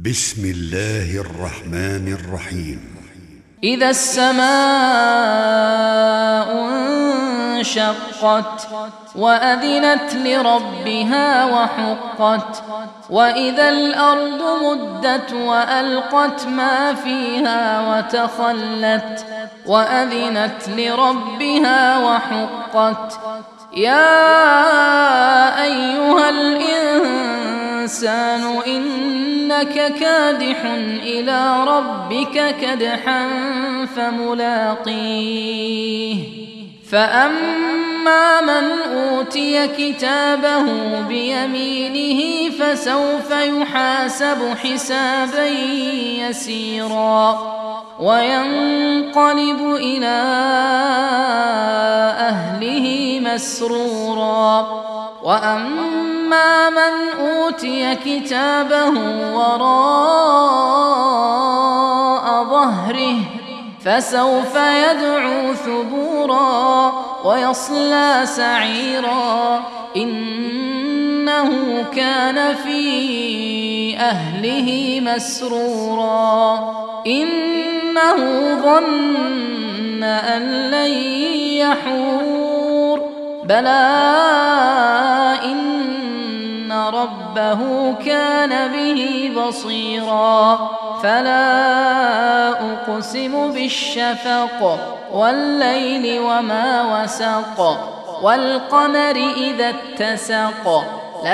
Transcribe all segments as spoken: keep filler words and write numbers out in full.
بسم الله الرحمن الرحيم. إذا السماء انشقت وأذنت لربها وحقت وإذا الأرض مدت وألقت ما فيها وتخلت وأذنت لربها وحقت يا أيها الإنسان إنك كادح إلى ربك كدحا فملاقيه فأما من أوتي كتابه بيمينه فسوف يحاسب حسابا يسيرا وينقلب إلى أهله مسرورا وأما من أوتي كتابه وراء ظهره فسوف يدعو ثبورا ويصلى سعيرا إنه كان في أهله مسرورا إنه ظن أن لن يحور بلى إن ربه كان به بصيرا فلا أقسم بالشفق والليل وما وسق والقمر إذا اتسق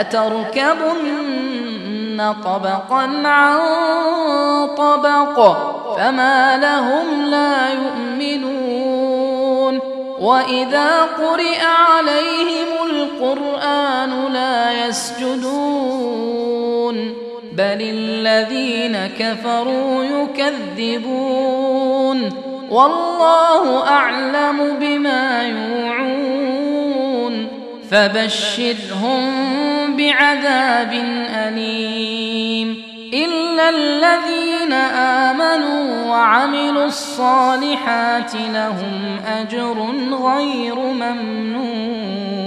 لتركبن طبقا عن طبق فما لهم لا يؤمنون وإذا قرئ عليهم القرآن لا يسجدون بل الذين كفروا يكذبون والله أعلم بما يوعون فبشرهم بعذاب أليم إلا الذين آمنوا وعملوا الصالحات لهم أجر غير ممنون.